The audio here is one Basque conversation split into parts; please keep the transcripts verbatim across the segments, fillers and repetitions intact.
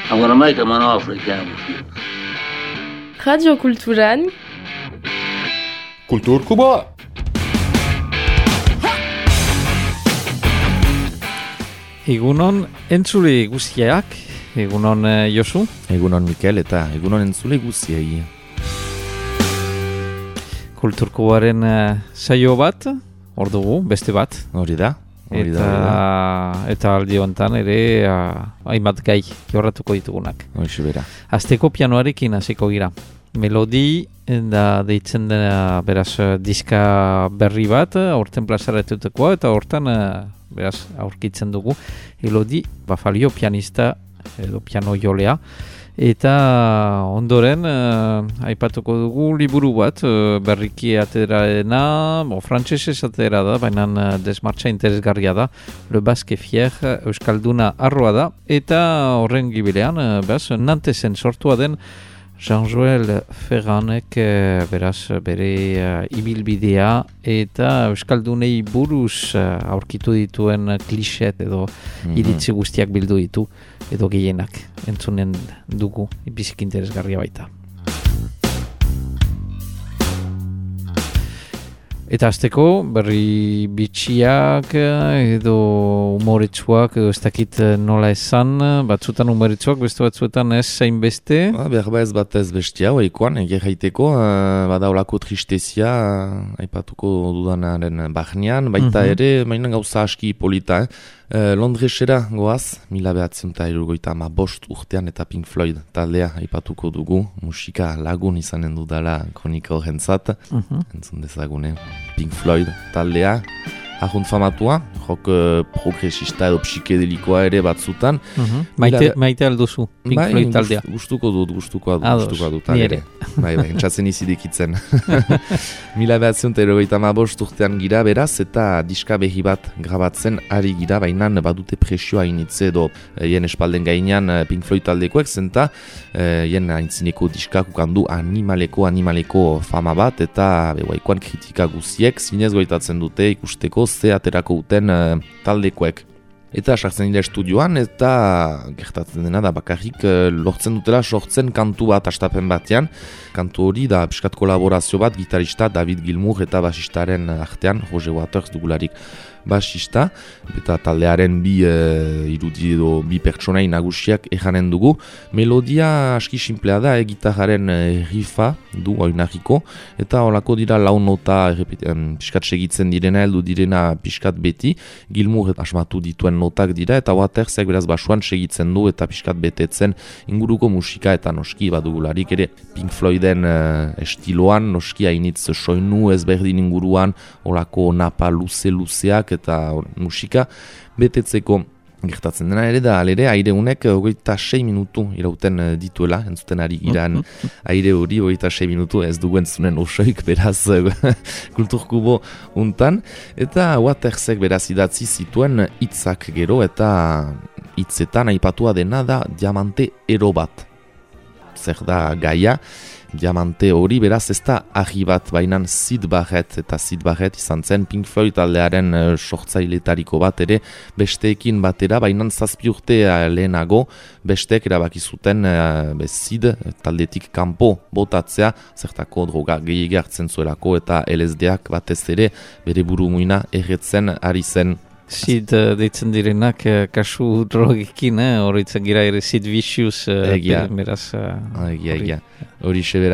I'm gonna make him an offer he can't refuse. Radio Kulturan Kultur Kuba. Egunon entzule guztiak, egunon uh, Josu. Egunon Mikel eta egunon entzule guztiei. Kulturkuaren uh, saio bat, hor dugu, beste bat. Hori da. Hori eta, da, eta aldi honetan ere uh, hainbat gai jorratuko ditugunak. Hoxe bera. Azteko pianoarekin hasiko gira. Melodi da deitzen dena beraz diska berri bat, aurten plazaretutekoa eta hortan uh, beraz aurkitzen dugu Elodi Bafalio pianista edo piano jolea. Eta ondoren uh, aipatuko dugu liburu bat uh, berriki ateraena, bo, frantsesez atera da, baina uh, desmartxa interesgarria da, Le Basque Fier, Euskalduna arroa da, eta horren gibilean, uh, beraz, Nantesen sortua den Jean-Joël Ferranek uh, beraz bere uh, ibilbidea eta Euskaldunei buruz uh, aurkitu dituen klixet edo mm-hmm. iritzi guztiak bildu ditu edo gehienak entzunen dugu biziki interesgarria baita. Eta azteko berri bitxiak edo umoretsuak edo ez dakit nola esan, batzutan umoretsuak, beste batzuetan ez zain beste. Ba, berba ez bat ez bestia, oikoan, eger haiteko, uh, badaulako tristezia, uh, aipatuko dudanaren bahnean, baita mm-hmm. ere, mainan gauza aski polita, eh? Uh, Londresera goaz, mila behatzen eta irugoita ama bost urtean eta Pink Floyd taldea aipatuko dugu, musika lagun izanen dudala kronika horrentzat, uh-huh. entzun dezagune, Pink Floyd taldea, ahunt famatua, jok uh, progresista edo psikedelikoa ere batzutan. Uh-huh. Maite, maite alduzu, Pink bai, Floyd taldea. Gustuko dut, gustuko dut, Ados, gustuko dut. Nire. Bai, bai, entzatzen izidekitzen. Mila behatzen eta erogeita ama bost urtean gira beraz, eta diska behi bat grabatzen ari gira, baina badute presioa initze edo jen espalden gainean Pink Floyd taldekoek, zenta jen aintzineko diskak ukandu animaleko, animaleko fama bat, eta behuaikoan kritika guziek, zinez goitatzen dute ikusteko ze aterako uten uh, taldekoek. Eta sartzen dira estudioan, eta gertatzen dena da bakarrik uh, lortzen dutela sortzen kantu bat astapen batean. Kantu hori da piskat kolaborazio bat gitarista David Gilmour eta basistaren artean, Roger Waters dugularik basista, eta taldearen bi uh, irudi edo bi pertsonai nagusiak ejanen dugu. Melodia aski simplea da, e, gitarraren uh, rifa du oinarriko, eta holako dira lau nota um, piskat segitzen direna, heldu direna piskat beti, Gilmour asmatu dituen notak dira, eta Watersek beraz basuan segitzen du, eta piskat betetzen inguruko musika, eta noski badugularik ere Pink Floyden uh, estiloan, noski hainitz soinu ezberdin inguruan, holako napa luze-luzeak, eta musika betetzeko gertatzen dena ere da, alere aireunek hogeita sei minutu irauten dituela, entzuten ari giran aire hori hogeita sei minutu ez dugu entzunen osoik beraz kulturkubo untan, eta Watersek beraz idatzi zituen hitzak gero, eta hitzetan aipatua dena da diamante ero bat. Zer da gaia? Diamante hori beraz ez da ahi bat, bainan Syd Barrett, eta Syd Barrett izan zen Pink Floyd taldearen uh, sortzailetariko bat ere besteekin batera, bainan zazpi urte uh, lehenago besteek erabaki zuten uh, Syd taldetik kanpo botatzea, zertako droga gehiagi hartzen zuelako eta L S D-ak batez ere bere buru muina erretzen ari zen. Sid uh, deitzen direnak uh, kasu drogekin, eh? Horritzen gira ere Sid Vicious uh, egia, beraz uh, egia, egia, hori sebera.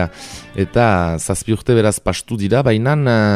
Eta zazpi urte beraz pastu dira, baina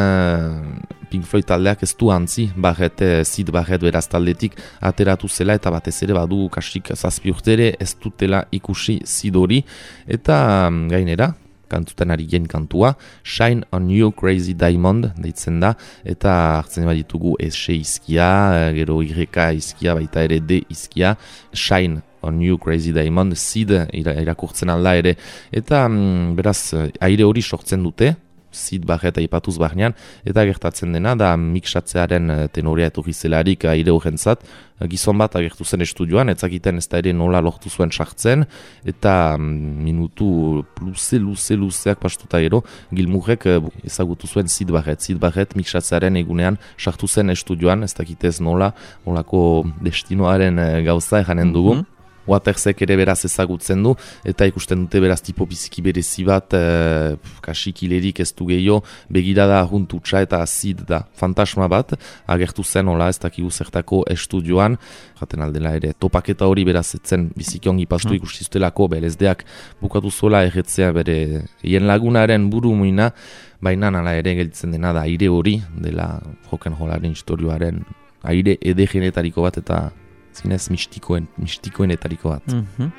uh, Pink Floyd taldeak ez du antzi, Barrett, Syd Barrett beraz taldetik ateratu zela, eta batez ere badu kasik zazpi urte ere ez dutela ikusi Syd hori, eta um, gainera, kantutan ari gen kantua, Shine on You Crazy Diamond deitzen da, eta hartzen baditugu S izkia, gero Y izkia, baita ere D izkia, Shine on You Crazy Diamond, Syd irakurtzen alda ere, eta mm, beraz aire hori sortzen dute, Syd Barrett aipatuz barnean, eta gertatzen dena da mixatzearen tenorea etorri zelarik aire horrentzat, gizon bat agertu zen estudioan, etzakiten ez da ere nola lortu zuen sartzen, eta minutu luze, luze, luzeak pastuta gero, Gilmourek ezagutu zuen Syd Barrett. Syd Barrett mixatzearen egunean sartu zen estudioan, ez dakitez nola, nolako destinoaren gauza ejanen dugu. Mm-hmm. Watersek ere beraz ezagutzen du, eta ikusten dute beraz tipo biziki berezi bat, e, kasik hilerik ez du gehiago, begirada juntutxa eta azid da fantasma bat, agertu zen, hola, ez dakigu zertako estudioan, jaten aldela ere, topaketa hori beraz etzen biziki ongi pastu ikustizutelako, berezdeak bukatu zuela erretzea bere hien lagunaren buru muina, baina nala ere gelditzen dena da aire hori, dela rock'n'rollaren historioaren aire edegenetariko bat eta zinez mistikoen, mistikoenetariko bat. Mm-hmm.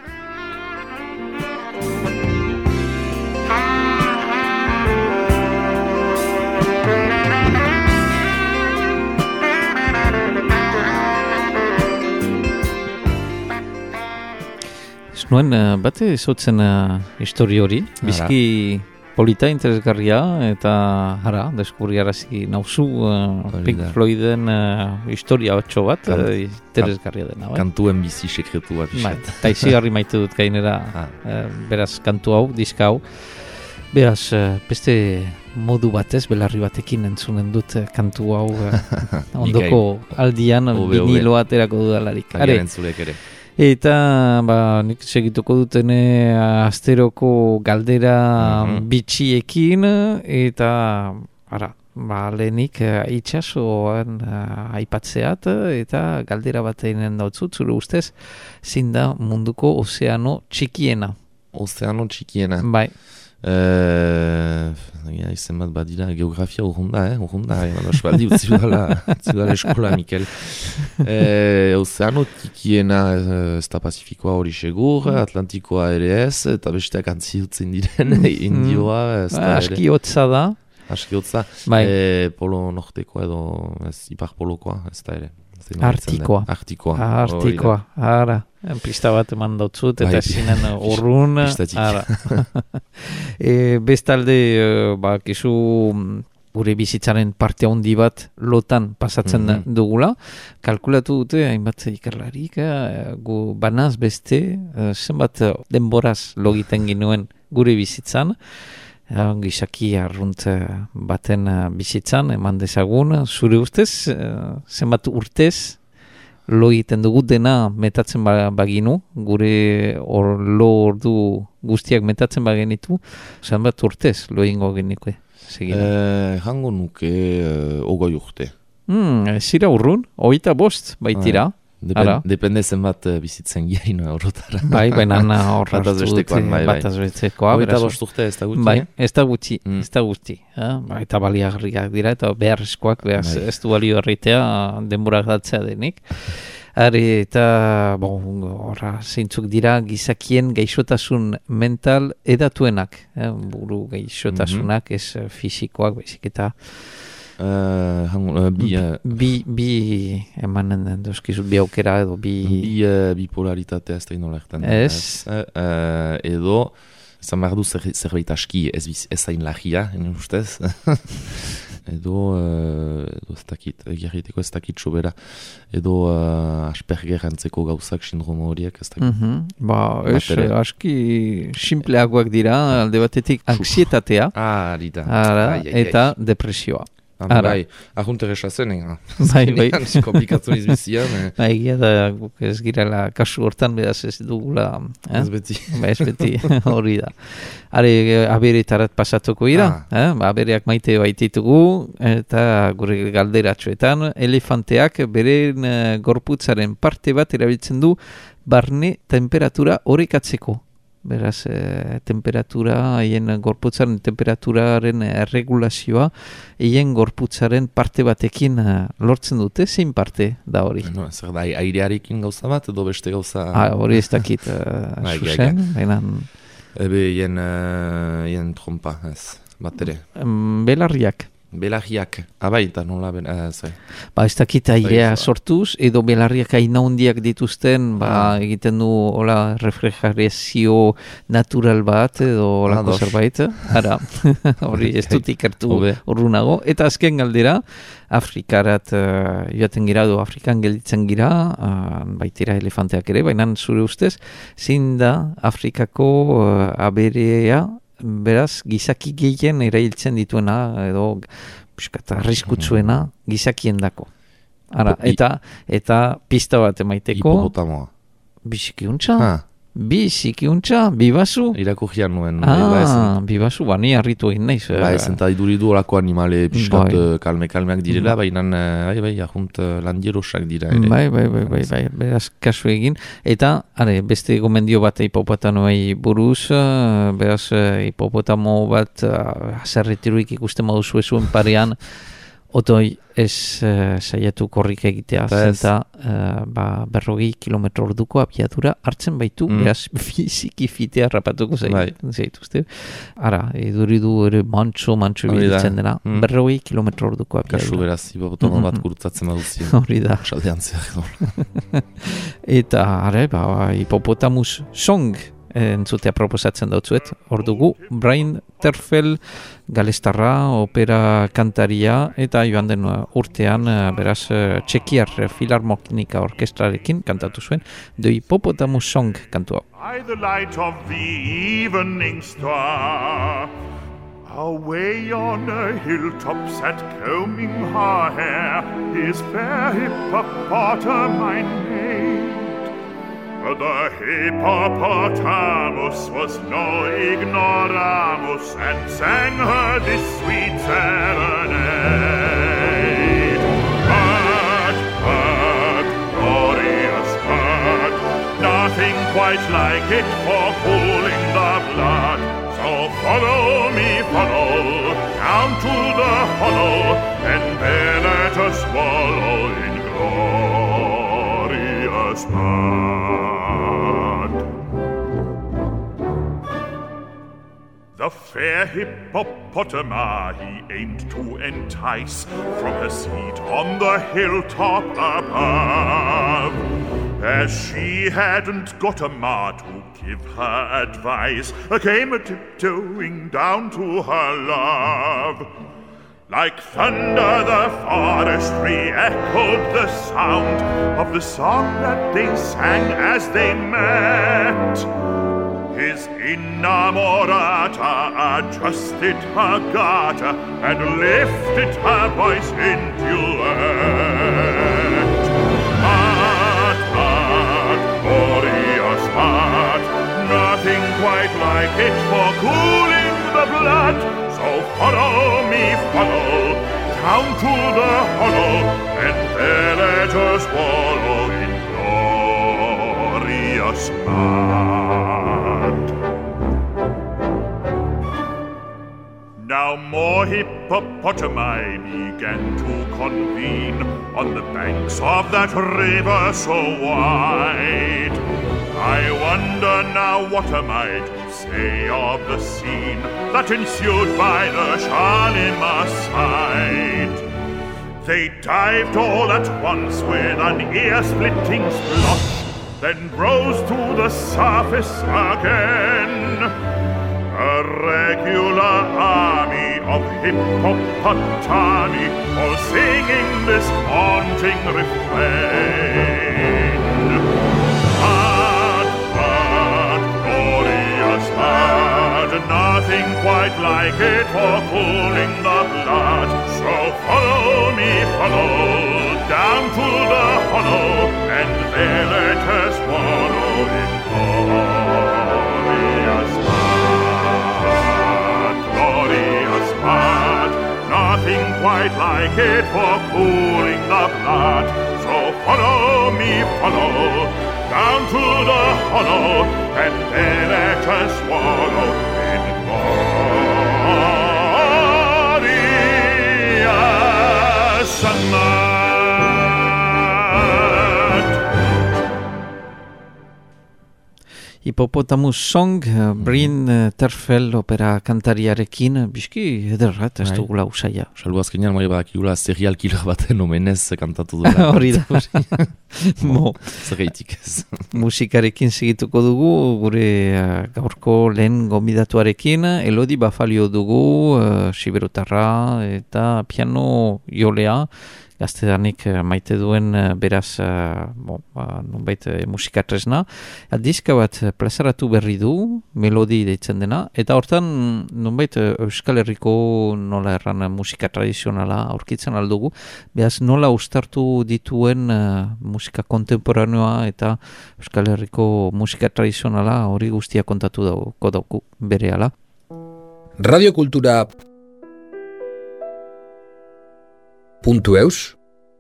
Ez nuen uh, bate ezotzen uh, histori hori, bizki polita, interesgarria, eta hara, deskubriarazi nauzu uh, Pink Floyden uh, historia batxo bat, uh, interesgarria dena. Bai? Kantuen bizi sekretu bat. Bai, eta izigarri maite dut gainera, ah. uh, beraz kantu hau, diska hau, beraz uh, beste modu batez, belarri batekin entzunen dut uh, kantu hau uh, ondoko aldian viniloa aterako dudalarik. Agiaren zurek ere. Eta ba, nik segituko dutene asteroko galdera mm-hmm. bitxiekin, eta ara, ba, lehenik uh, itxasoan uh, aipatzeat, eta galdera bat eginen dautzut, zure ustez, zin da munduko ozeano txikiena. Ozeano txikiena. Bai. Uh, ja, izen bat badira, geografia urrunda, eh? Urrunda, eman osbaldi utzi udala, utzi udala eskola, Mikel. Uh, ozeano tikiena ez da Pazifikoa hori segur, Atlantikoa ere ez, eta besteak antzi dutzen diren, Indioa ez da ere. Aski hotza da. Aski hotza, bai. e, polo nortekoa edo ez, ipar polokoa ez da ere. Artikoa. Artikoa. Artikoa, ara. Pista bat eman dautzut, eta zinen urrun. Ara. e, bestalde, ba, kizu gure bizitzaren parte handi bat lotan pasatzen mm-hmm. dugula. Kalkulatu dute, hainbat ikerlarik, eh, gu banaz beste, eh, zenbat denboraz logiten ginuen gure bizitzan, gizaki arrunt baten bizitzan, eman dezagun, zure ustez, zenbat urtez, lo egiten dugu dena metatzen baginu, gure or, lo ordu guztiak metatzen bagenitu, zenbat urtez lo egingo geniko. Eh, jango nuke uh, ogoi urte. Hmm, zira urrun, oita bost baitira. Ah, Depen, depende zenbat uh, bizitzen giaino horotara. Bai, baina horratu dute bataz betzekoa. Eta bost urte ez da gutxi. Bai, ez da gutxi, mm. ez da gutxi. Eh? Ba, eta baliagarriak dira, eta beharrezkoak, behaz, bai. Ez du balio herritea, denbora gatzea denik. Are, eta, bon, horra, zeintzuk dira, gizakien gaixotasun mental edatuenak. Eh? Buru gaixotasunak, mm-hmm. ez fisikoak, baizik eta Uh, hang, uh, bi, uh, bi, bi emanen dozkizut bi aukera edo bi... Bi uh, bipolaritatea ez da inola ertan. Ez. Uh, edo, zan behar du zer, zerbait aski ez, ez zain lagia, enen ustez. edo, uh, edo ez dakit, gerriteko ez dakit sobera. Edo uh, Asperger antzeko gauzak sindromo horiek ez dakit. Mm-hmm. Ba, ez, aski simpleagoak dira, alde batetik anxietatea. Ah, arita. Ara, ai, ai, eta ai. Depresioa. Bai, ahunter esazen, eh? Bai, bai. Komplikatzen izbizian. Eh? Bai, egia da, guk ez girela kasu hortan, bedaz ez dugula. Eh? Ez beti. Ba, ez beti, hori da. Are, aberetarat pasatuko ira, ah. eh? Ba, abereak maite baititugu, eta gure galderatxoetan, elefanteak beren uh, gorputzaren parte bat erabiltzen du barne temperatura horrekatzeko. Beraz, e, temperatura, haien gorputzaren temperaturaren erregulazioa, haien gorputzaren parte batekin e, lortzen dute, zein parte da hori? No, zer da, airearekin gauza bat, edo beste gauza... Ah, hori ez dakit, uh, zuzen, baina... Ebe, hien, uh, hien trompa, ez, bat ere. Um, belarriak. Belarriak, abai, eta nola, ben, uh, zai. Ba, ez dakit airea sortuz, edo belarriak aina hundiak dituzten, ba, ah. egiten du, hola, refrigerazio natural bat, edo holako ah, zerbait, ara, hori ez dut ikertu urrunago. Eta azken galdera, Afrikarat uh, joaten gira, edo Afrikan gelditzen gira, uh, baitira elefanteak ere, baina zure ustez, zein da Afrikako uh, aberea, beraz, gizaki gehien erailtzen dituena, edo arriskutsuena gizakien dako. Ara, eta, eta pista bat emaiteko... Hipopotamoa. Bizikiuntza? Ah, Bizikiuntza? Bibazu? irakurrian nuen. Ah, bibazu, ba, ni harritu egin naiz. Ba, ezen eta iduridu olako animale piskat Bai. eh, kalme-kalmeak direla, baina eh, bai, bai, ahunt eh, landierosak dira ere. Bai, bai, bai, bai, bai, beraz kasu egin. Eta, are, beste gomendio bat hipopotanoei buruz, eh, beraz eh, hipopotamo bat uh, azerretiruik ikusten moduzu zuen parean, otoi ez uh, saiatu korrik egitea, Eta ez. zenta uh, ba, berrogei kilometro orduko abiadura hartzen baitu, Mm. beraz fiziki fitea rapatuko zait- Bai. zaituzte. Ara, eduridu ere mantxo, mantxo Hori da. ibiltzen dena, Mm. berrogei kilometro orduko Kasu abiadura. beraz, hipopotamo bat Mhm. gurutzatzen baduzien. Hori da. Saldean zer. Eta, are, ba, hipopotamus song eh, entzutea proposatzen dautzuet. Hor dugu, Brian Terfel, galestarra, opera kantaria, eta joan den uh, urtean, uh, beraz, uh, txekiar uh, filarmonika orkestrarekin kantatu zuen, The Hippopotamus Song kantua. By the light of the evening star, away on a hilltop sat combing her hair his fair hippopotami maid. The hippopotamus was no ignoramus and sang her this sweet serenade. But, but, glorious but, nothing quite like it for cooling the blood. So follow me, follow, down to the hollow, and there let us wallow in glorious mud. The fair hippopotama he aimed to entice from her seat on the hilltop above. As she hadn't got a ma to give her advice, came a tiptoeing down to her love. Like thunder the forest re-echoed the sound of the song that they sang as they met. His innamorata adjusted her garter and lifted her voice in duet. But, but, glorious heart, nothing quite like it for cooling the blood. So follow me, follow, down to the hollow, and there let us wallow in glorious mud. Now more hippopotami began to convene on the banks of that river so wide. I wonder now what am I to say of the scene that ensued by the Shalimar side. They dived all at once with an ear-splitting splosh, then rose to the surface again. A regular army of hippopotami, all singing this haunting refrain. But, but, glorious but, nothing quite like it for cooling the blood. So follow me, follow, down to the hollow, and there let us wallow in glorious mud. Glorious mud, nothing quite like it for cooling the blood. So follow me, follow, down to the hollow, and there let us wallow in glorious mud. Hippopotamus Song, uh, Brian uh, Terfel opera kantariarekin, biski ederra, eta ez Bai. dugula usaia. Salbu azkenean, mai badakigula serial killer baten omenez kantatu duela. Hori da. Mo, Zergaitik ez. musikarekin segituko dugu, gure uh, gaurko lehen gomidatuarekin, Elodi Bafalio dugu, uh, siberutarra eta piano jolea, gaztedanik uh, maite duen uh, beraz uh, bon, uh, nonbait uh, musika tresna. Uh, diska bat uh, plazaratu berri du, melodi deitzen dena, eta hortan nonbait uh, Euskal Herriko nola erran uh, musika tradizionala aurkitzen aldugu, beraz nola ustartu dituen uh, musika kontemporaneoa eta Euskal Herriko musika tradizionala hori guztia kontatu dauko dauku berehala. Radiokultura puntu eus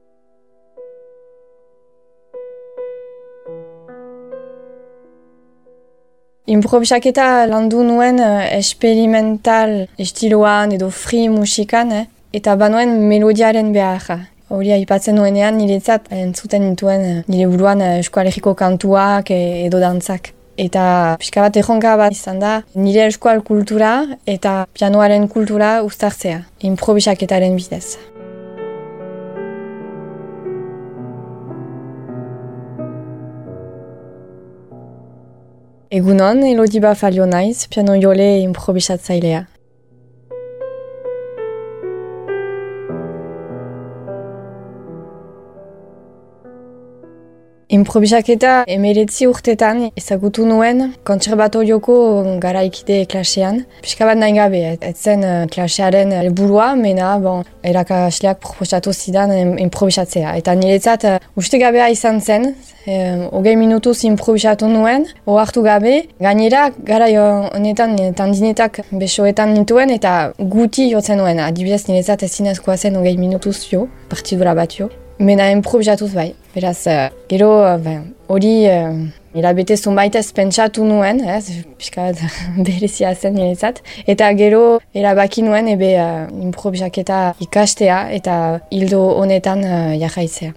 Improvisaketa landu nuen uh, experimental estiloan edo free musikan, eh? Eta banuen melodiaren beharra. Hori aipatzen nuenean niretzat entzuten nituen uh, nire buruan uh, Euskal Herriko kantuak e, edo dantzak. Eta pixka bat erronka bat izan da nire euskal kultura eta pianoaren kultura uztartzea, improvisaketaren bidez. Egunon, Elodi Bafalio naiz, piano jole improvisatzailea. Improvisaketa emeretzi urtetan ezagutu nuen kontserbatorioko garaikide klasean. Pixka bat nahi gabe, ez zen klasearen helburua, mena bon, erakasleak proposatu zidan improvisatzea. Eta niretzat uste gabea izan zen, hogei minutuz improvisatu nuen, ohartu gabe, gainera gara honetan tandinetak besoetan nituen eta guti jotzen nuen. Adibidez niretzat ez zinezkoa zen hogei minutuz jo, partidura bat jo. Mena improvisatuz bai. Beraz, uh, gero hori uh, uh, erabete zunbaitez pentsatu nuen, ez, pixka berezia zen niretzat. Eta gero erabaki nuen ebe uh, improvisaketa ikastea eta hildo honetan uh, jarraitzea.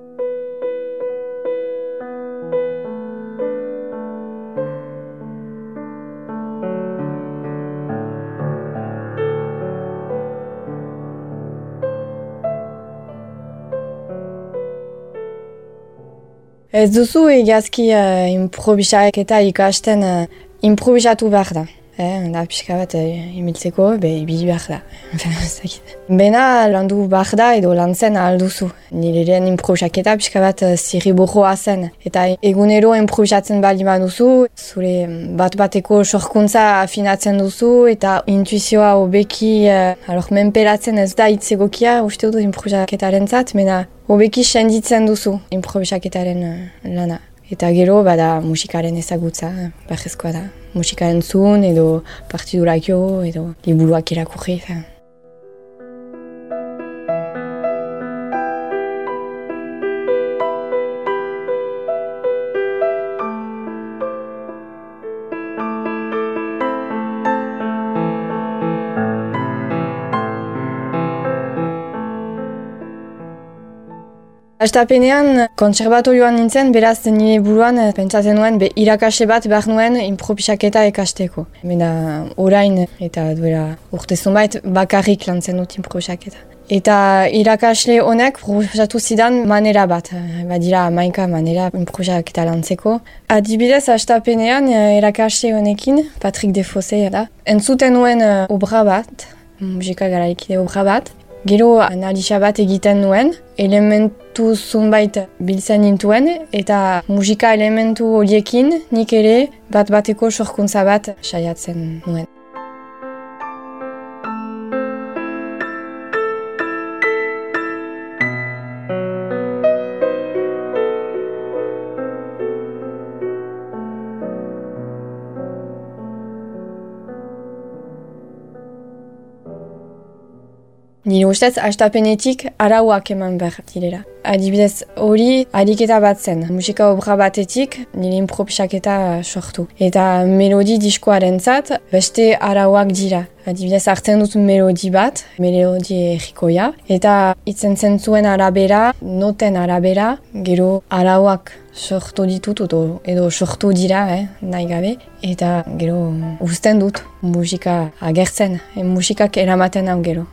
Ez duzu egiazki uh, improvisaketa ikasten uh, improvisatu behar da. Eh, da pixka bat uh, imiltzeko, be ibili behar da. Bena landu behar da edo lantzen alduzu. Nireren improvisaketa pixka bat uh, zirriborroa zen. Eta egunero improvisatzen bali baduzu, zure bat bateko sorkuntza afinatzen duzu eta intuizioa hobeki uh, alor menperatzen ez da hitzegokia uste dut improvisaketaren zat, mena hobeki senditzen duzu improvisaketaren uh, lana. Eta gero, bada musikaren ezagutza, bajezkoa da. Musika entzun, edo partidurakio, edo liburuak irakurri. Astapenean, kontserbatorioan nintzen, beraz nire buruan pentsatzen nuen, be irakasle bat behar nuen improvisaketa ekasteko. Bena orain eta duela urte zunbait bakarrik lantzen dut improvisaketa. Eta irakasle honek proposatu zidan manera bat, badira hamaika manera improvisaketa lantzeko. Adibidez, astapenean irakasle honekin, Patrick Defose da, entzuten nuen obra bat, musika garaikide obra bat, gero analisa bat egiten nuen, elementu zunbait biltzen nintuen, eta musika elementu horiekin nik ere bat bateko sorkuntza bat saiatzen nuen. Nire ustez, astapenetik arauak eman behar direla. Adibidez, hori ariketa bat zen. Musika obra batetik, nire improvisaketa sortu. Eta melodi diskoaren zat, beste arauak dira. Adibidez, hartzen dut melodi bat, melodi errikoia. Eta itzen zentzuen arabera, noten arabera, gero arauak sortu ditut edo, edo sortu dira, eh, nahi gabe. Eta gero uzten dut musika agertzen, e, musikak eramaten hau gero.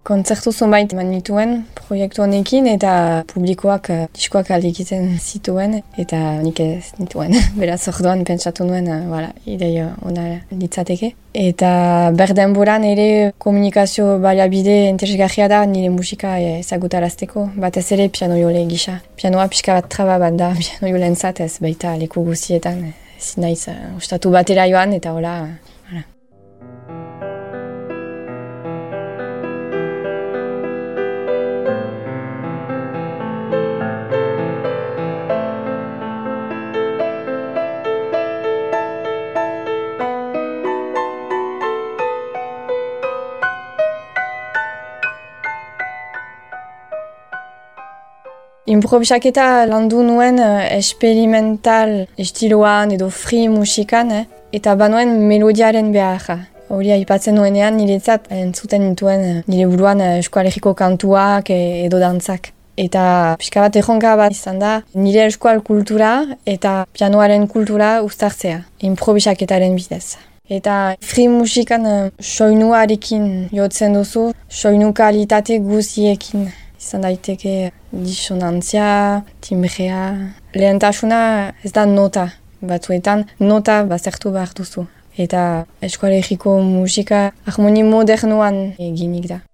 kontzertu zonbait eman nituen proiektu honekin eta publikoak uh, diskoak aldikiten zituen eta nik ez nituen. Beraz orduan pentsatu nuen, uh, voilà, idei ona litzateke. Eta berdenboran ere komunikazio baliabide interesgarria da nire musika ezagutarazteko, batez ere piano jole gisa. Pianoa pixka bat traba bat da piano jolentzat ez baita leku guztietan. Ezin naiz uh, ustatu batera joan eta hola. Voilà. Improvisaketa landu nuen uh, experimental estiloan edo free musikan, eh? Eta banuen melodiaren beharra. Hori aipatzen nuenean niretzat entzuten nituen uh, nire buruan uh, eskualeriko kantuak e, edo dantzak. Eta pixka bat erronka bat izan da nire eskual kultura eta pianoaren kultura uztartzea, improvisaketaren bidez. Eta free musikan uh, soinuarekin jotzen duzu, soinu kalitate guziekin. Izan daiteke disonantzia, timbrea. Lehentasuna ez da nota. Batzuetan nota baztertu behar duzu. Eta eskualeriko musika harmoni modernuan eginik da.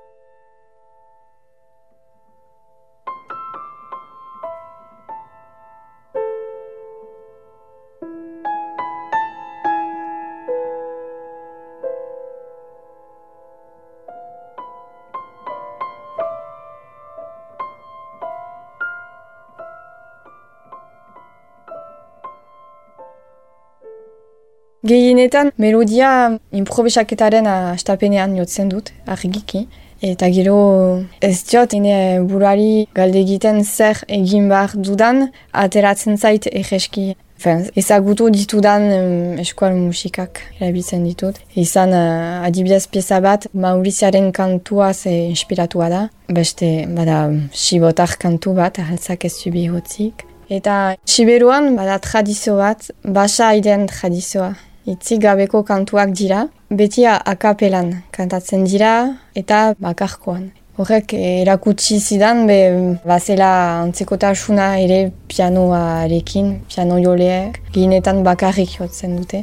Gehienetan melodia improvisaketaren astapenean jotzen dut, argiki. Eta gero ez diot, ene buruari galde egiten zer egin behar dudan, ateratzen zait egeski. Ezagutu ditudan um, eskual musikak erabiltzen ditut. Izan uh, adibidez pieza bat, Mauriziaren kantuaz eh, inspiratua da. Beste, bada, sibotar kantu bat, ahaltzak ez zubi hotzik. Eta Siberuan bada tradizio bat, basa aiden tradizioa. Itzik gabeko kantuak dira, beti akapelan kantatzen dira eta bakarkoan. Horrek erakutsi zidan, be bazela antzekotasuna ere pianoarekin, piano joleek, gehienetan bakarrik jotzen dute.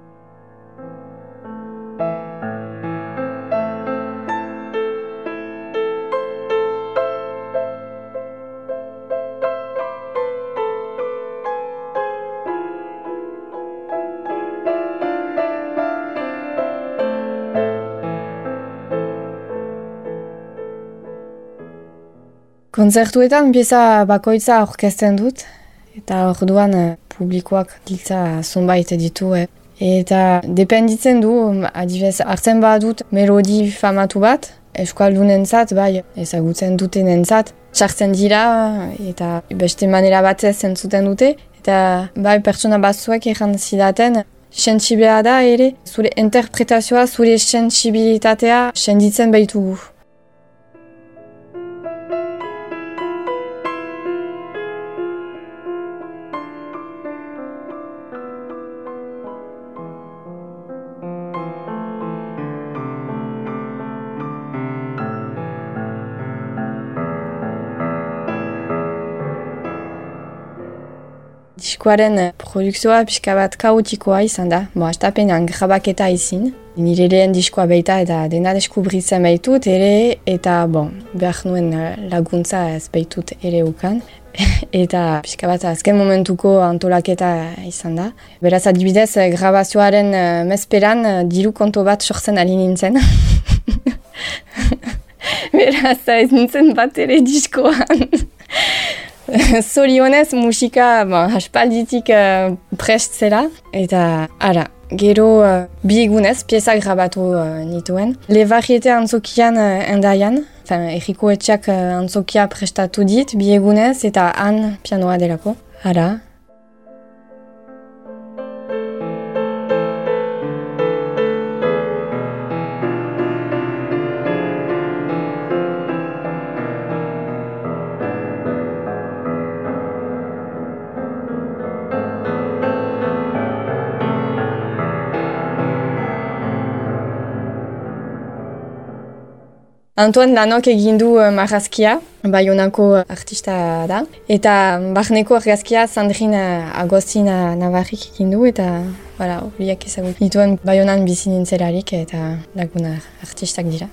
Kontzertuetan pieza bakoitza aurkezten dut, eta orduan publikoak diltza zonbait ditu. Eh. Eta dependitzen du, adibidez, hartzen badut melodi famatu bat, eskualdunentzat, bai, ezagutzen dutenentzat, sartzen dira eta beste manera batez entzuten dute, eta bai pertsona batzuek erran zidaten, sentsiblea da ere, zure interpretazioa, zure sentsibilitatea senditzen baitugu. Diskoaren produkzioa pixka bat kaotikoa izan da. Bo, astapenean grabaketa izin. Nire lehen diskoa baita eta dena deskubritzen baitut ere, eta bon, behar nuen laguntza ez baitut ere ukan. Eta pixka bat azken momentuko antolaketa izan da. Beraz adibidez, grabazioaren mezperan diru konto bat sortzen ari nintzen. Beraz ez nintzen bat ere diskoan. Zorionez musika bon, aspalditik uh, prest zela, eta ara, gero uh, bi egunez pieza grabatu uh, nituen. Le Varieté antzokian uh, endaian, erriko etxeak uh, antzokia prestatu dit, bi egunez eta han pianoa delako. Ara. Antoine Lanok egin du uh, marrazkia, Baionako artista da. Eta barneko argazkia Sandrine Agostin Navarrik egin du, eta voilà, horiek ezagut dituen Baionan bizi nintzelarik eta laguna artistak dira.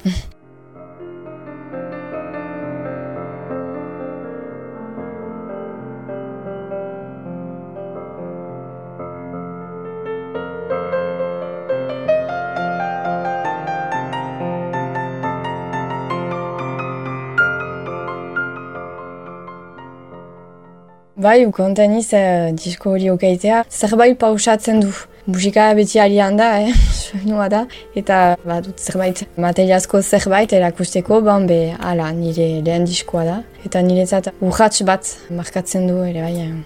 Bai, konten iz, eh, disko hori okaitea, zerbait pausatzen du. Musika beti alian da, eh? Soinua da. Eta badut zerbait materiazko zerbait erakusteko, ban be, ala, nire lehen diskoa da. Eta niretzat urrats bat markatzen du ere bai. Eh.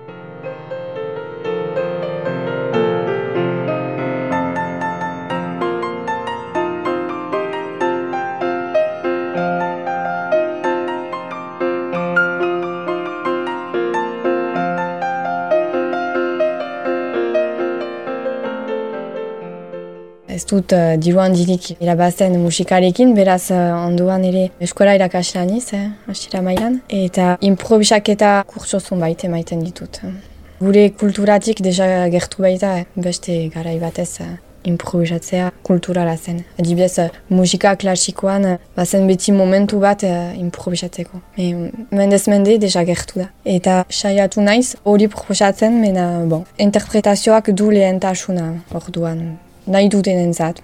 Ez dut uh, diru handirik irabazten musikarekin, beraz uh, onduan ere eskola irakaslean iz, eh, hastira mailan, eta improvisaketa kurtso zunbait emaiten ditut. Gure kulturatik deja gertu baita, eh, beste garai batez uh, improvisatzea kulturala zen. Adibidez, uh, musika klasikoan uh, bazen beti momentu bat uh, improvisatzeko. E, mendez mende deja gertu da. Eta saiatu naiz hori proposatzen, mena bon, interpretazioak du lehentasuna orduan. Nahi duten entzat.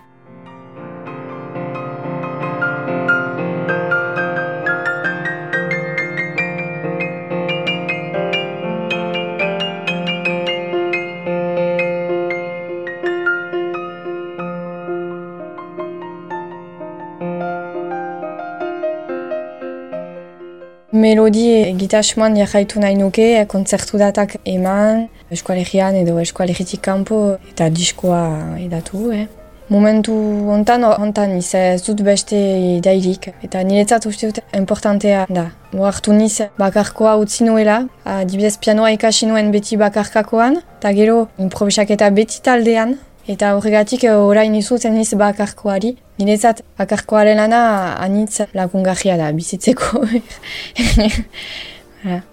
Melodi egitasmoan jarraitu nahi nuke, kontzertu datak eman, eskualegian edo eskualegitik kanpo eta diskoa edatu. Eh. Momentu hontan, hontan niz ez dut beste idairik, eta niretzat uste dut importantea da. Oartu niz bakarkoa utzi nuela, adibidez pianoa ikasi nuen beti bakarkakoan, eta gero improvisaketa beti taldean, eta horregatik orain izutzen niz bakarkoari. Niretzat bakarkoaren lana anitz lagungarria da, bizitzeko. Voilà.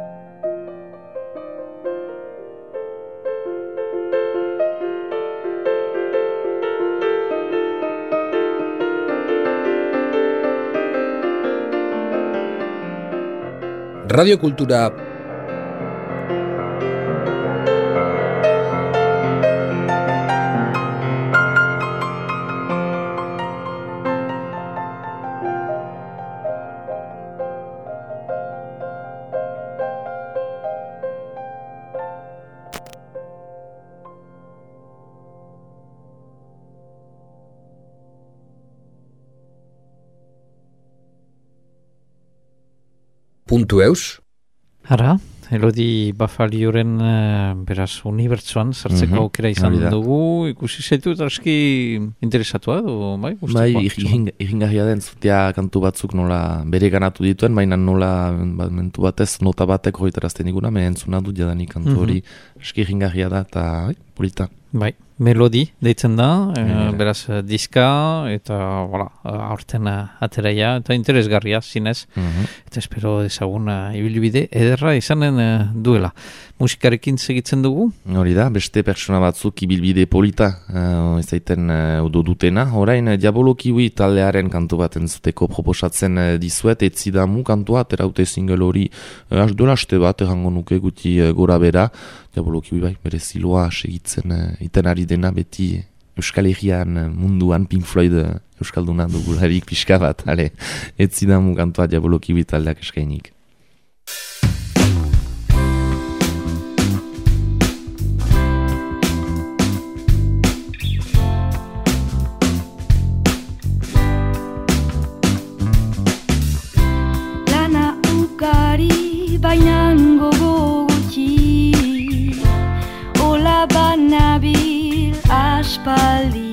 Radio Kultura puntu eus. Hara, Elodi Bafalioren uh, beraz unibertsuan sartzeko Mhm, aukera izan hori da. dugu, ikusi zaitu eta aski interesatua edo, bai? Bai, gustukoa? irringarria den zutea kantu batzuk nola bere ganatu dituen, baina nola momentu batez nota batek horretarazten iguna, mehen entzuna dut jadanik kantu hori eski irringarria da, eta bai, polita. Bai, Melodi deitzen da, eh, Bai. beraz eh, diska eta voilà, aurten eh, ateraia eta interesgarria zinez, Mhm. eta espero dezagun eh, ibilbide ederra izanen eh, duela. Musikarekin segitzen dugu? Hori da, beste pertsona batzuk ibilbide polita uh, ezaiten uh, odo dutena. Horain, uh, Diabolo Kiwi taldearen kantu bat entzuteko proposatzen uh, dizuet, etzidamu kantua, ateraute single hori uh, duela aste bat, errango nuke guti uh, gora bera. Diabolo Kiwi bai, bere ziloa segitzen uh, iten ari dena beti Euskal Herrian uh, munduan Pink Floyd uh, Euskalduna dugularik pixka bat, ale, etzidamu kantua Diabolo Kiwi taldeak eskainik. Bainan gogo gutxi, ola banabil aspaldi.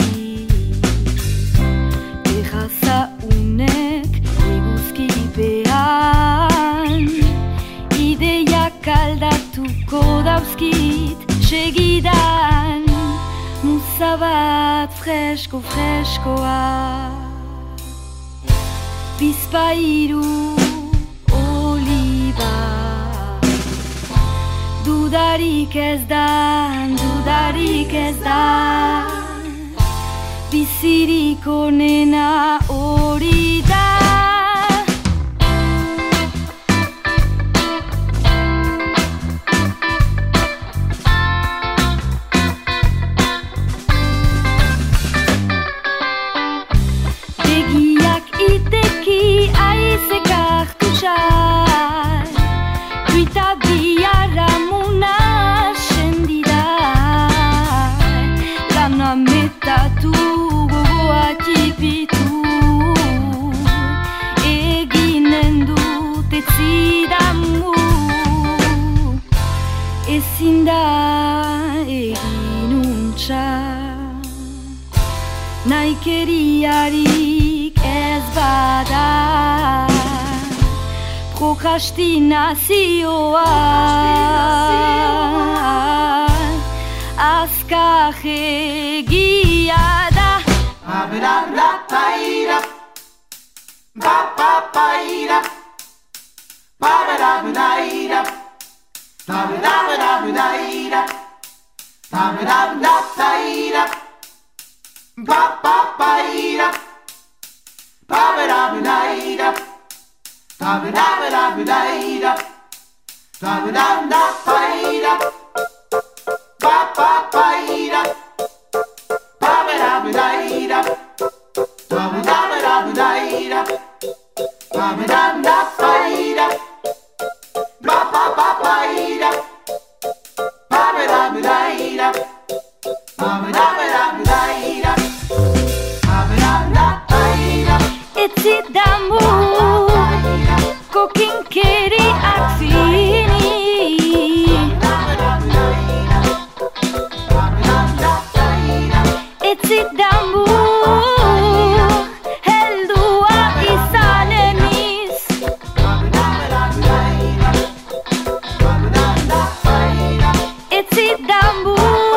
Terraza unek eguzkipean, ideiak aldatuko dauzkit segidan, musa bat fresko freskoa. bizpahiru oliba. Dudarik ez da, dudarik ez da, bizirik onena hori da. Begiak iteki aizek hartu xar, duita biharamuna sendida, lana metatu gogoa tipitu, eginen dut etzidamu, ezin da egin untxa, naikeriarik ez bada, prokrastinazioa azkar egia da. Ba-ba-da-ba-da-ba-da, ba-ba-ba-da, ba-ba-da-ba-da, ba-ba-da-ba-da, ba-ba-da-ba-da, ba-ba-ba-da, ba-ba-da-ba-da, ba-ba-da-ba-da, ba-ba-da-ba-da, ba-ba-ba-da, ba-ba-da-ba-da, ba-ba-da-ba-da, ba-ba-da-ba-da, ba-ba-ba-da, ba-ba-da-ba-da, ba-ba-da-ba-da, etzidamu kokinkeriak fini, etzidamu heldua izaneniz, etzidamu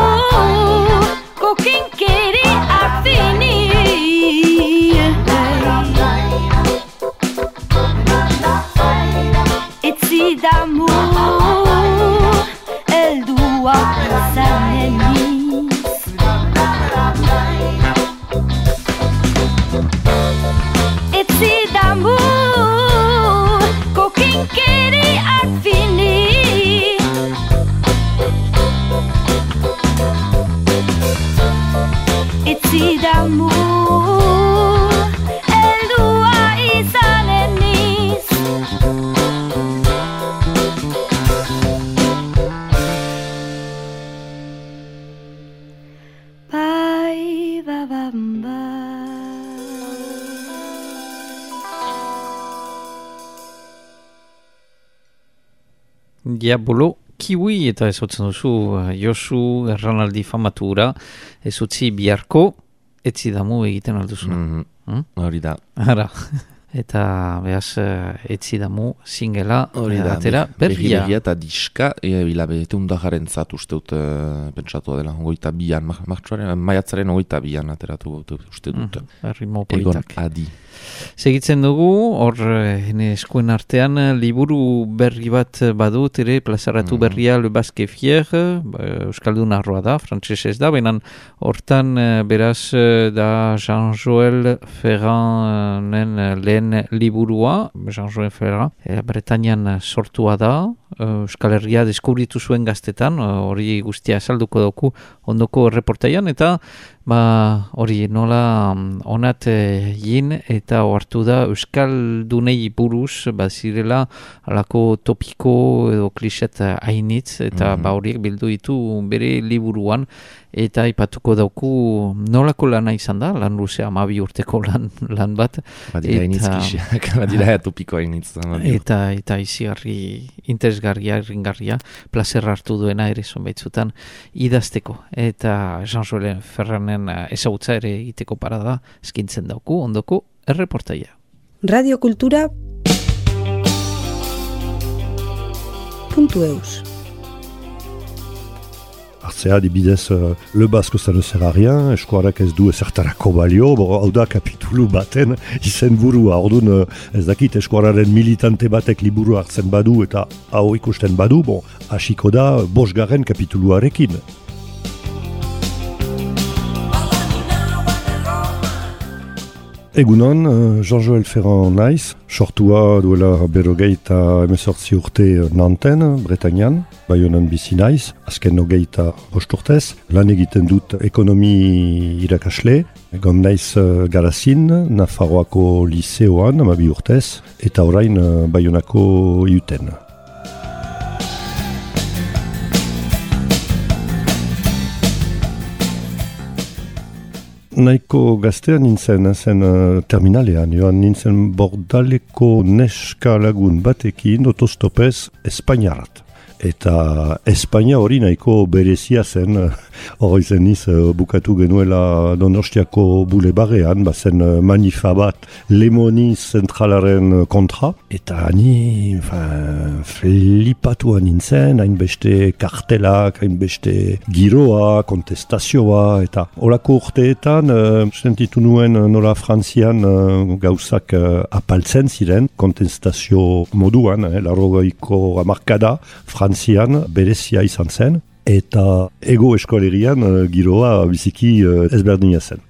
kokinkeriak fini. Etzidamu heldua izaneniz, etzidamu kokinkeriak fini, etzidamu heldua izaneniz. Bai, ba, ba, ba. Diabolo kiwi eta ezotzen duzu Josu erranaldi famatura ez utzi biharko etzidamu egiten alduzuna. Mm-hmm. Hmm? Hori da. Ara. Eta behaz etzidamu singela atera berria. Berria eta diska, e, bilabete undajaren zat uste dut uh, pentsatu dela, ogoita bian, martxoaren, maiatzaren ogoita bian ateratu uste dut. Mm, Ritmo politak. Egon adi. Segitzen dugu, hor hene eskuen artean liburu berri bat badut ere plazaratu mm. berria Le Basque Fier, euskaldun arroa da, frantsesez da, benan hortan beraz da Jean-Joël Ferranen lehen liburua, Jean-Joël Ferran, e, Bretañan sortua da, Euskal Herria deskubritu zuen gaztetan, hori guztia esalduko dauku ondoko reportaian, eta ba hori nola onat egin eta ohartu da Euskaldunei buruz bazirela alako topiko edo kliset hainitz, eta mm-hmm. ba horiek bildu ditu bere liburuan, eta ipatuko dauku nolako lana izan da, lan luzea hamabi urteko lan, lan bat. Badira hainitz kliseak, badira topiko hainitz. Eta, eta izigarri interesgarria, ringarria, plazer hartu duena ere zonbaitzutan idazteko. Eta Jean-Joël Ferranen ezagutza ere egiteko parada eskintzen dauku, ondoko erreportaia. Radio Kultura puntu eus hartzea, dibidez, uh, le basque ça ne sert à rien, eskuarak ez du ezertarako balio, bo, hau da kapitulu baten izen burua, orduan uh, ez dakit eskuararen militante batek liburu hartzen badu eta hau ikusten badu, bon, hasiko da bosgarren kapituluarekin. Egunon, Jean-Joël Ferrand naiz, sortua duela berrogeita hemezortzi urte Nanten, Bretañan, Baionan bizi naiz, azken hogeita bost urtez, lan egiten dut ekonomi irakasle, egon naiz Garazin, Nafarroako liseoan, amabi urtez, eta orain Baionako iuten. Naiko gaztean nintzen, zen uh, terminalean, joan nintzen Bordaleko neska lagun batekin otostopez Espainiarat. Eta Espainia hori nahiko berezia zen, hori zen niz bukatu genuela Donostiako bulebarrean, bazen manifa bat Lemoni zentralaren kontra, eta ni flipatu nintzen, hainbeste kartelak, hainbeste giroa, kontestazioa, eta horako urteetan, uh, sentitu nuen nola Frantzian uh, gauzak uh, apaltzen ziren, kontestazio moduan, eh, larrogeiko hamarkada, Frantzian berezia izan zen, eta ego eskolerian uh, giroa biziki uh, ezberdina zen.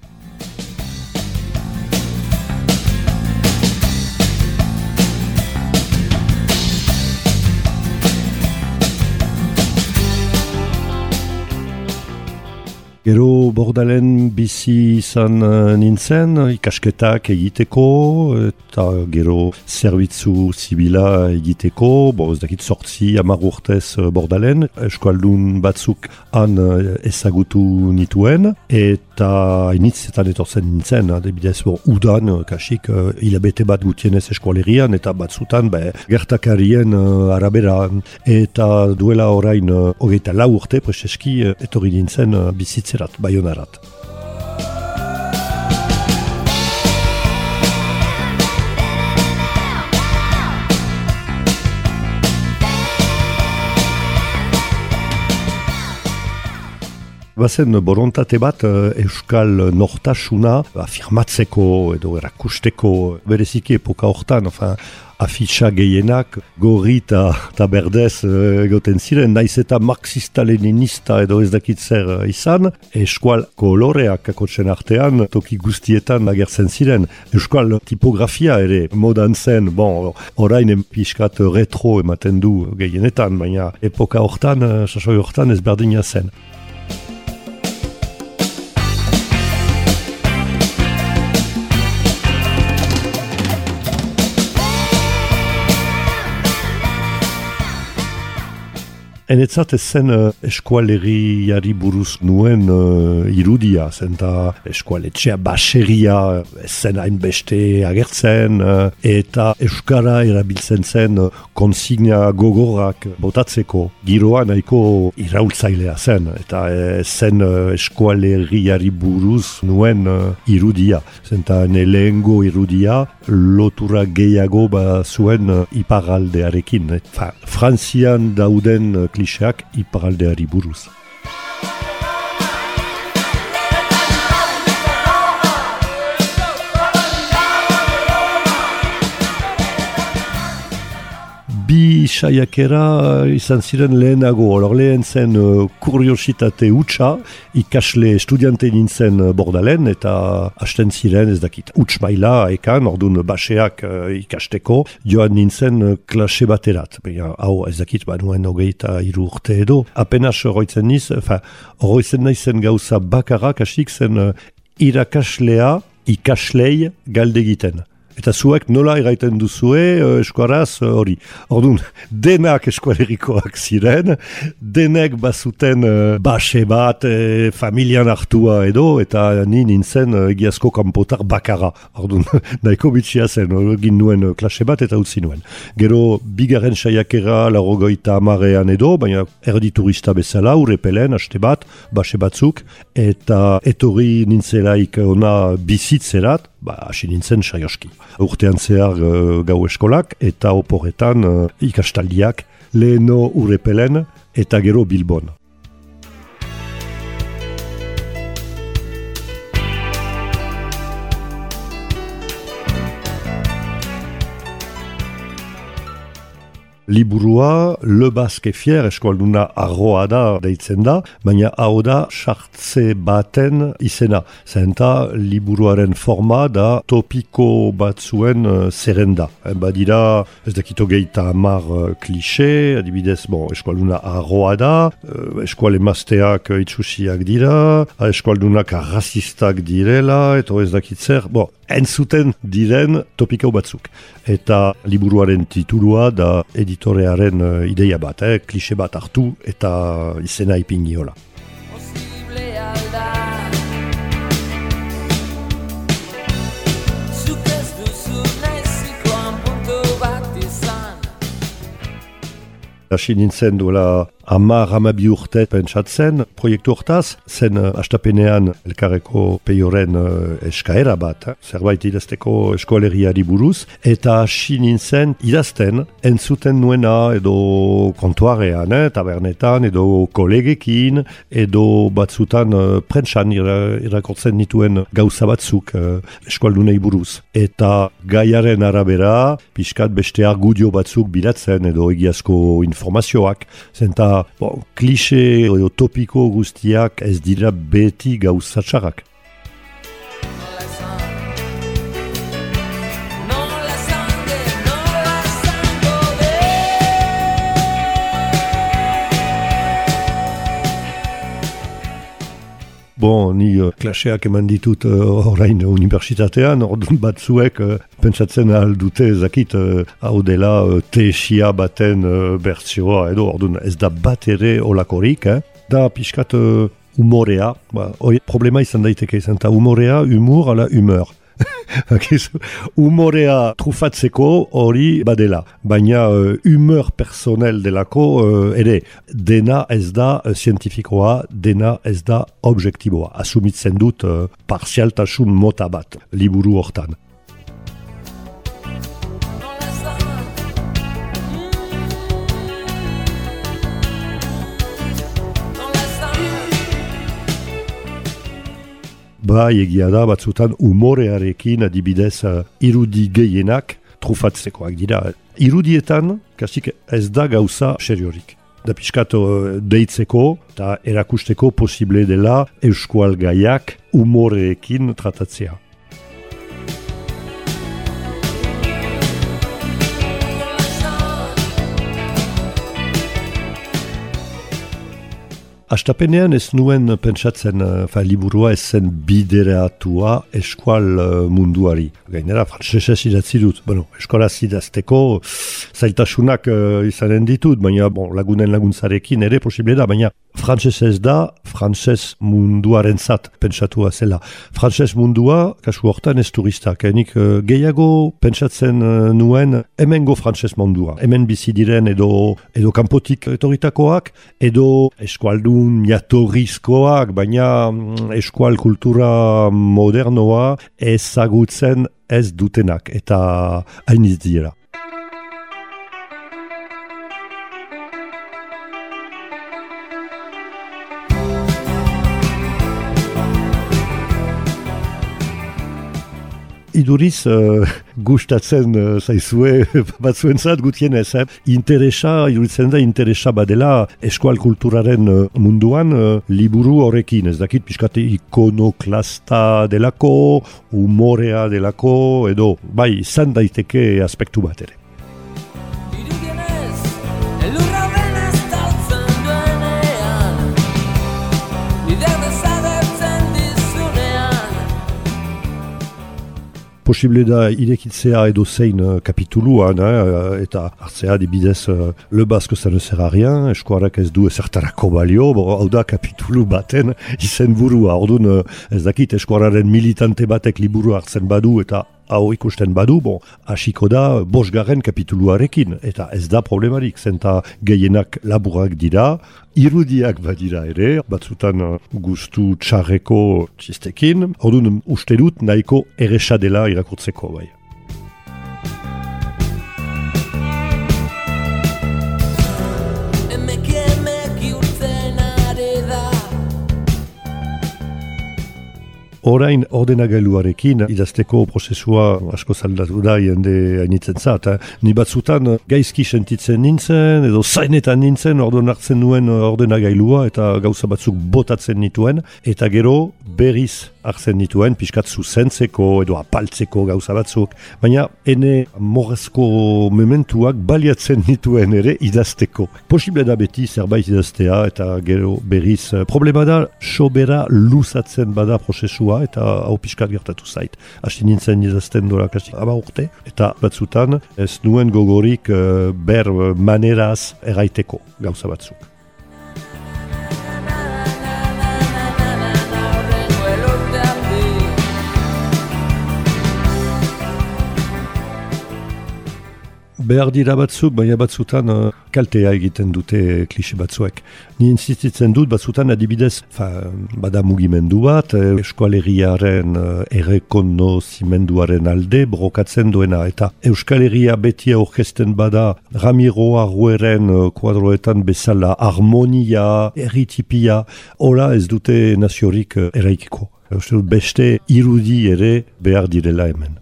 Gero Bordalen bizi izan nintzen, ikasketak egiteko, eta gero zerbitzu zibila egiteko, bo ez dakit sortzi hamar urtez Bordalen, eskualdun batzuk han ezagutu nituen, eta initzetan etortzen nintzen, adibidez, bo, udan, kasik, hilabete bat gutienez eskualerian, eta batzutan, be, gertakarien arabera, eta duela orain, hogeita lau urte, preseski, etorri nintzen bizitzen Baionarat. Bazen borontate bat euskal nortasuna afirmatzeko edo erakusteko bereziki epoka hortan, enfin, afitxa gehienak gorri eta berdez egoten ziren, naiz eta marxista-leninista edo ez dakit zer izan, eskual koloreak akotzen artean toki guztietan agertzen ziren. Euskal tipografia ere modan zen, bon, orain pixkat retro ematen du gehienetan, baina epoka hortan, sasoi hortan ezberdina zen. Enetzat ez zen uh, eskualeriari buruz nuen uh, irudia, zen da eskualetxea baseria ez zen hainbeste agertzen, uh, eta euskara erabiltzen zen uh, konsigna gogorrak botatzeko. Giroa nahiko iraultzailea zen, eta ez zen uh, eskualeriari buruz nuen uh, irudia. Zen da lehengo irudia lotura gehiago ba zuen uh, iparraldearekin. Fa, Frantzian dauden uh, kliseak iparraldeari buruz. Bi saiakera izan ziren lehenago, olor lehen zen uh, kuriositate hutsa, ikasle estudiante nintzen Bordalen, eta hasten ziren ez dakit huts maila ekan, ordun baseak uh, ikasteko, joan nintzen uh, klase baterat. Baina, hau ez dakit, banuen hogeita hiru urte edo, apenas horroitzen niz, enfin, horroitzen naizen gauza bakarra, kasik zen uh, irakaslea ikaslei galdegiten. Eta zuek nola eraiten duzue uh, eskuaraz hori. Uh, Orduan, denak eskualerikoak ziren, denek bazuten uh, base bat, uh, familian hartua edo, eta ni nintzen uh, egiazko kanpotar bakarra. Orduan, nahiko bitxia zen, egin nuen uh, klase bat eta utzi nuen. Gero, bigarren saiakera laurogeita hamarean edo, baina erdi turista bezala, urrepelen, haste bat, base batzuk, eta etorri nintzelaik ona bizitzerat, ba, hasi nintzen saioski. Urtean zehar uh, gau eskolak eta oporretan uh, ikastaldiak leheno urrepelen eta gero Bilbon. liburua Le Basque Fier eskualduna arroa da deitzen da, baina hau da sartze baten izena. Zenta liburuaren forma da topiko batzuen uh, zerrenda. Badira ez dakito geita hamar uh, klixe, adibidez, bon, eskualduna arroa da, uh, eskual emazteak uh, itxusiak dira, eskualdunak arrazistak direla, eta ez dakitzer, bon, entzuten diren topiko batzuk. Eta liburuaren titulua da editorearen uh, ideia bat, eh? Klixe bat hartu eta izena ipiniola. Hasi nintzen duela hamar hamabi urte pentsatzen, proiektu hortaz, zen uh, astapenean elkarreko peioren uh, eskaera bat, eh? Zerbait idazteko eskoaleriari buruz, eta hasi nintzen idazten entzuten nuena edo kontuarean, eh? Tabernetan, edo kolegekin, edo batzutan uh, prentsan ira, irakortzen nituen gauza batzuk uh, eskualdunei buruz. Eta gaiaren arabera, pixkat beste argudio batzuk bilatzen edo egiazko informazioak, zenta bon, klixe edo topiko guztiak ez dira beti gauza txarrak. Bon, ni uh, klaseak eman ditut uh, orain unibertsitatean, orduan batzuek uh, pentsatzen ahal dute ezakit uh, hau dela uh, teesia baten uh, bertsioa, edo orduan ez da bat ere olakorik, eh? Da pixkat uh, humorea, ba, oi, problema izan daiteke izan, eta humorea, humor ala humeur. Humorea trufatzeko hori badela, baina uh, humeur personel delako uh, ere, dena ez da uh, zientifikoa, dena ez da objektiboa. Asumitzen dut uh, parzialtasun mota bat, liburu hortan. Bai, egia da, batzutan humorearekin adibidez uh, irudi gehienak trufatzekoak dira. Irudietan, kasik ez da gauza seriorik. Da pixkat uh, deitzeko eta erakusteko posible dela euskual gaiak humoreekin tratatzea. Astapenean ez nuen pentsatzen uh, liburua ez zen bideratua eskual uh, munduari. Gainera, frantsesez idatzi dut. Bueno, eskolaz idazteko zailtasunak uh, izanen ditut, baina bon, lagunen laguntzarekin ere posible da, baina frantsesez da, frantses munduaren zat pentsatua zela. Frantses mundua, kasu hortan ez turistak. Nik uh, gehiago pentsatzen uh, nuen hemengo frantses mundua. Hemen bizi diren edo, edo kanpotik etorritakoak, edo eskualdun jatorrizkoak, baina eskual kultura modernoa ezagutzen ez dutenak, eta hainiz dira. Iduriz uh, gustatzen uh, zaizue batzuentzat gutienez, eh? Interesa, iduritzen da interesa badela eskual kulturaren uh, munduan uh, liburu horrekin, ez dakit pixkate ikonoklasta delako, humorea delako, edo bai izan daiteke aspektu bat ere. Posible da irekitzea edo zein uh, kapituluan, eh, eta hartzea dibidez uh, Le Basque ça ne sert à rien, eskuarak ez du ezertarako balio, hau da kapitulu baten izen burua. Orduan uh, ez dakit eskuararen militante batek liburu hartzen badu eta hau ikusten badu, bon, hasiko da bosgarren kapituluarekin, eta ez da problemarik, zenta gehienak laburak dira, irudiak badira ere, batzutan uh, gustu txarreko txistekin, orduan uste dut nahiko erresa dela irakurtzeko bai. Orain ordenagailuarekin idazteko prozesua asko zaldatu da jende hainitzen zat. Eh? Ni batzutan gaizki sentitzen nintzen, edo zainetan nintzen, orduan hartzen nuen ordenagailua eta gauza batzuk botatzen nituen, eta gero berriz hartzen nituen, pixkat zuzentzeko edo apaltzeko gauza batzuk, baina ene morrezko mementuak baliatzen nituen ere idazteko. Posible da beti zerbait idaztea eta gero berriz. Problema da, sobera luzatzen bada prozesua eta hau pixkat gertatu zait. Hasti nintzen idazten dola kastik ama urte, eta batzutan ez nuen gogorik uh, ber maneraz erraiteko gauza batzuk. Behar dira batzuk, baina batzutan uh, kaltea egiten dute klixe batzuek. Ni insistitzen dut batzutan adibidez, fa, bada mugimendu bat, eh, Euskal-Herriaren uh, errekonozimenduaren alde brokatzen duena. Eta Euskal Herria beti aurkezten bada Ramiro Arrueren uh, kuadroetan bezala harmonia, erritipia, hola ez dute naziorik uh, eraikiko. Uste dut beste irudi ere behar direla hemen.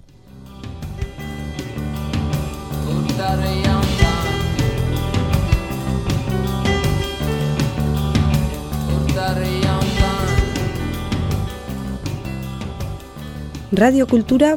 Radio Kultura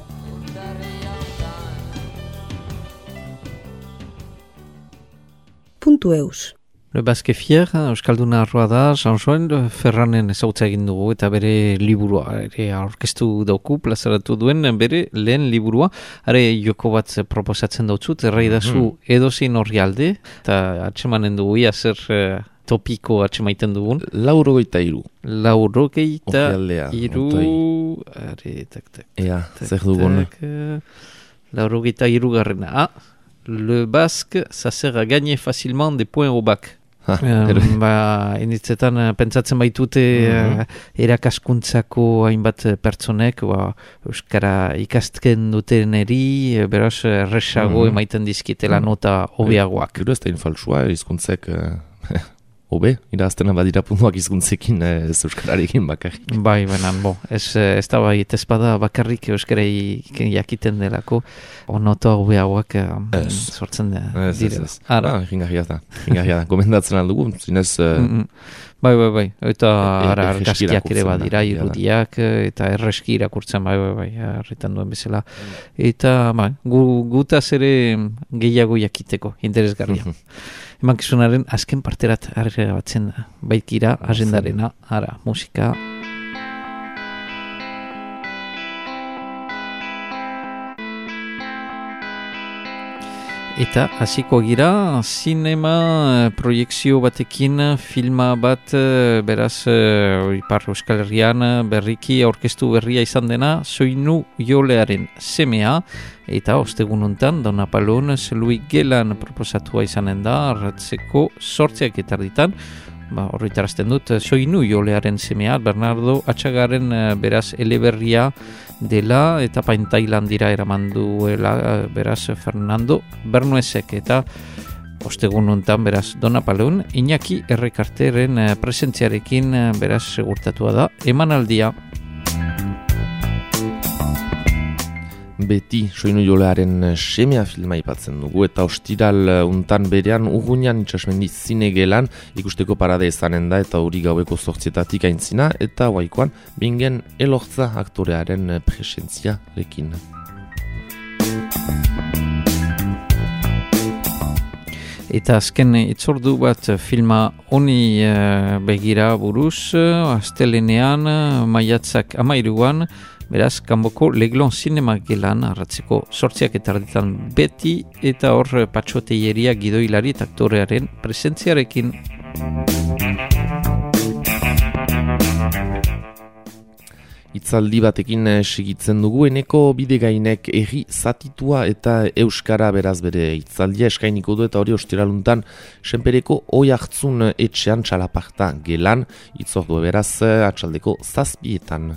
puntu eus. Le Basque Fier, Euskalduna arroa da, Jean-Joan Ferranen ezagutza egin dugu eta bere liburua ere aurkeztu dauku, plazaratu duen bere lehen liburua. Are joko bat proposatzen dautzut, erraidazu mm-hmm. edozein horri alde, eta atsemanen dugu ia zer uh, topiko atsemaiten dugun. Laurogeita iru. Laurogeita iru... Are, tak, tak. Ea, zer dugun. Laurogeita iru garrena. Ah, le Basque, ça sert à gagner facilement des points au bac. Um, ba, initzetan pentsatzen baitute mm-hmm. uh, erakaskuntzako hainbat pertsonek ba, euskara ikastken duteneri beraz erresago mm-hmm. emaiten dizkitela nota hobeagoak. Gero ez da infaltsua hizkuntzek hobe, uh, iraztena badira puntuak hizkuntzekin ez euskararekin bakarrik. Bai, benan, bo, ez, ez da bai, ez bada bakarrik euskarai jakiten delako, onoto hobeagoak um, sortzen dira. Ez, ez, ez. Ara, ringarria da, ringarria da. Gomendatzen aldugu, zinez... Uh, mm-mm. Bai, bai, bai, eta ara argazkiak ere badira, irudiak, eta erreski irakurtzen, bai, bai, bai, harritan duen bezala. Eta, bai, gu, gutaz ere gehiago jakiteko, interesgarria. Emankizunaren azken parterat argera batzen baikira, agendarena, ara, musika... Eta hasiko gira, zinema proiekzio batekin filma bat, beraz, Ipar Euskal Herrian berriki aurkeztu berria izan dena, Soinu Jolearen semea, eta ostegun hontan Dona Palon Zelui Gelan proposatua izanen da, arratzeko sortziak eta erditan, ba, horretarazten dut, Soinu Jolearen semea, Bernardo Atxagaren beraz eleberria dela eta Paintailandira eraman duela beraz Fernando Bernuesek eta ostegun hontan beraz Dona Palon Iñaki Errekarteren presentziarekin beraz segurtatua da emanaldia. Beti Soinu Jolearen semea filma ipatzen dugu eta ostiral untan berean Urruñan itxasmendi zinegelan ikusteko parade izanen da eta hori gaueko zortzietatik aintzina eta waikoan bingen Elortza aktorearen presentzia lekin. Eta azken itzordu bat filma honi uh, begira buruz, uh, astelenean, uh, maiatzak amairuan, beraz, kanboko Leglon Zinema gelan arratzeko sortziak eta arditan beti eta hor patxoteieria gidoilari eta aktorearen presentziarekin. Itzaldi batekin segitzen dugu, eneko bidegainek erri zatitua eta euskara beraz bere itzaldia eskainiko du eta hori ostiraluntan senpereko oiartzun etxean txalaparta gelan, itzordu beraz atxaldeko zazpietan.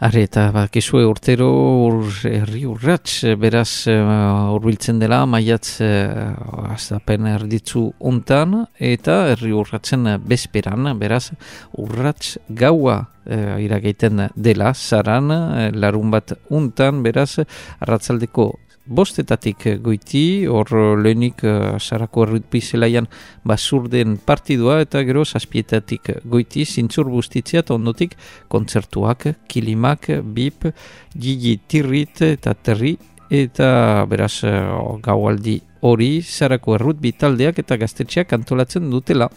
Are, eta bakizue urtero ur, herri urrats, beraz hurbiltzen dela, maiatz uh, astapen erditzu untan, eta herri urratzen bezperan, beraz urrats gaua uh, irageiten dela, zaran, uh, larun bat untan, beraz arratzaldeko bostetatik goiti, hor lehenik uh, Sarako errutbi zelaian basurden partidua, eta gero zazpietatik goiti, zintzur bustitzea, eta ondotik kontzertuak, kilimak, bip, gigi tirrit eta terri, eta beraz uh, gaualdi hori Sarako errutbi taldeak eta gaztetxeak antolatzen dutela.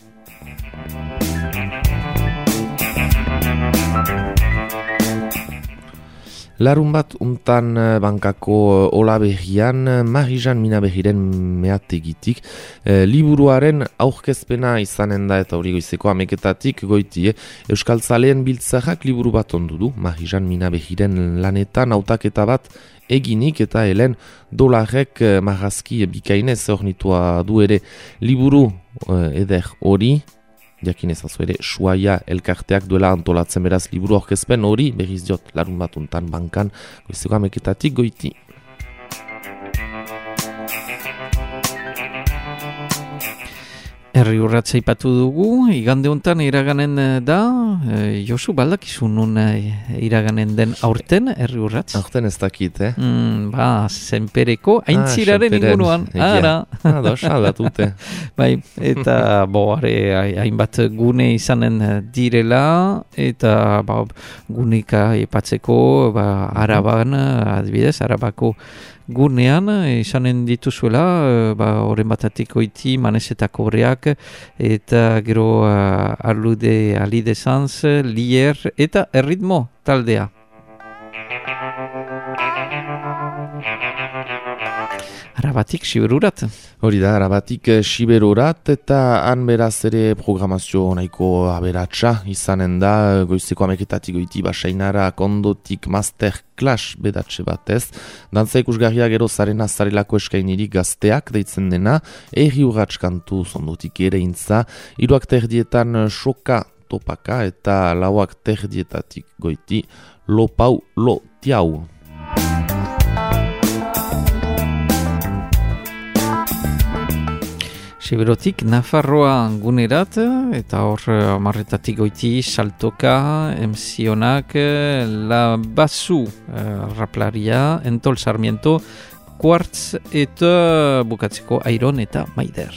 Larun bat untan bankako Olaberrian, Marijan Minaberriren meategitik, e, liburuaren aurkezpena izanen da eta hori goizeko ameketatik goitie. Euskaltzaleen biltzarrak liburu bat ondu du, Marijan Minaberriren lanetan hautaketa bat eginik eta helen dolarrek marrazki bikainez ornitua du ere liburu e, eder hori. Jakin ezazu ere, Suaia elkarteak duela antolatzen beraz liburu aurkezpen hori, berriz diot, larun bat untan bankan, goizeko ameketatik goiti. Herri urratza ipatu dugu, igande hontan iraganen da, e, Josu baldakizu nun e, iraganen den aurten herri urratz? Aurten ez dakit, eh? Mm, ba, zenpereko, aintziraren ah, inguruan, ara. Ados, aldatute. Bai, eta bo, are, hainbat gune izanen direla, eta ba, gunika epatzeko, ba, araban, adibidez, arabako gunean izanen dituzuela, ba, horren batatik oiti, manezetako horreak, eta gero uh, alude alide zanz, lier, eta erritmo taldea. Arabatik siberurat. Hori da, arabatik siberurat, eta han beraz ere programazio nahiko aberatsa izanen da, goizeko ameketatik goiti basainara kondotik masterclass bedatxe batez. Dantza ikusgarria gero zaren azarelako eskainirik gazteak deitzen dena, erri urratz kantu zondotik ere intza, iruak terdietan soka topaka eta lauak terdietatik goiti lopau lo tiau. Siberotik Nafarroa gunerat, eta hor marretatik goiti saltoka, emzionak, la basu raplaria, entol sarmiento, quartz eta bukatzeko airon eta maider.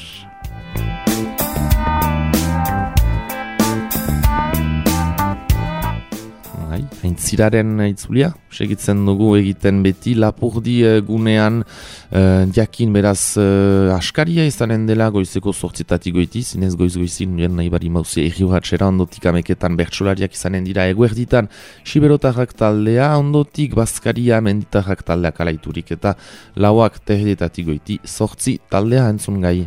Aintziraren itzulia, segitzen dugu egiten beti Lapurdi gunean uh, jakin beraz uh, askaria izanen dela goizeko zortzetatik goiti, zinez goiz-goizin nien nahi bari mauzi erri urratxera ondotik ameketan bertsolariak izanen dira eguerditan siberotarrak taldea, ondotik bazkaria menditarrak taldeak alaiturik eta lauak terdietatik goiti zortzi taldea entzun gai.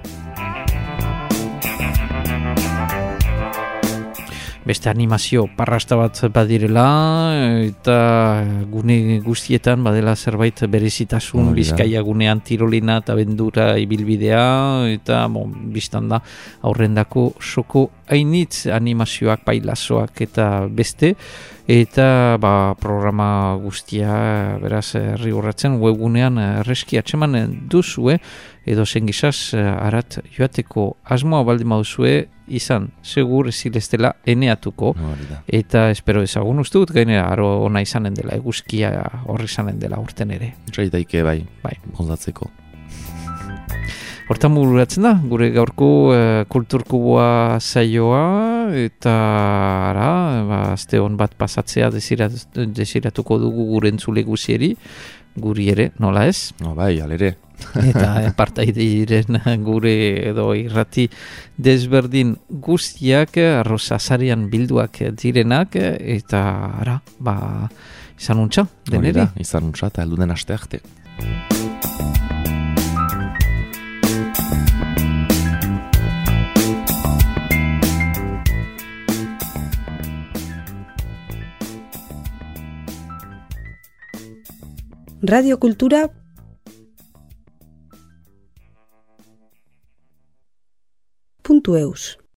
Beste animazio parrasta bat badirela, eta gune guztietan badela zerbait berezitasun, Bizkaia gunean tirolina eta bendura ibilbidea, eta bon, biztan da aurrendako soko hainitz animazioak, pailazoak eta beste, eta ba, programa guztia beraz herri urratzen webgunean erreski atxeman duzue, edo zen gizaz arat joateko asmoa baldin baduzue, izan, segur ezilestela eneatuko, eta espero ezagun uste dut gainera aro ona izanen dela, eguzkia horri izanen dela urten ere. Traitaike bai, bai. Bonzatzeko. Hortan bururatzen da, gure gaurko uh, kulturkuboa saioa, eta ara, ba, azte hon bat pasatzea desirat, desiratuko dugu gure entzule guzieri, guri ere, nola ez? No, bai, alere. Eta partaidiren gure edo irrati desberdin guztiak arrozazarian bilduak direnak, eta ara, ba, izan untxa, deneri? Izan untxa, eta helduden aste arte. Radio Kultura puntu eus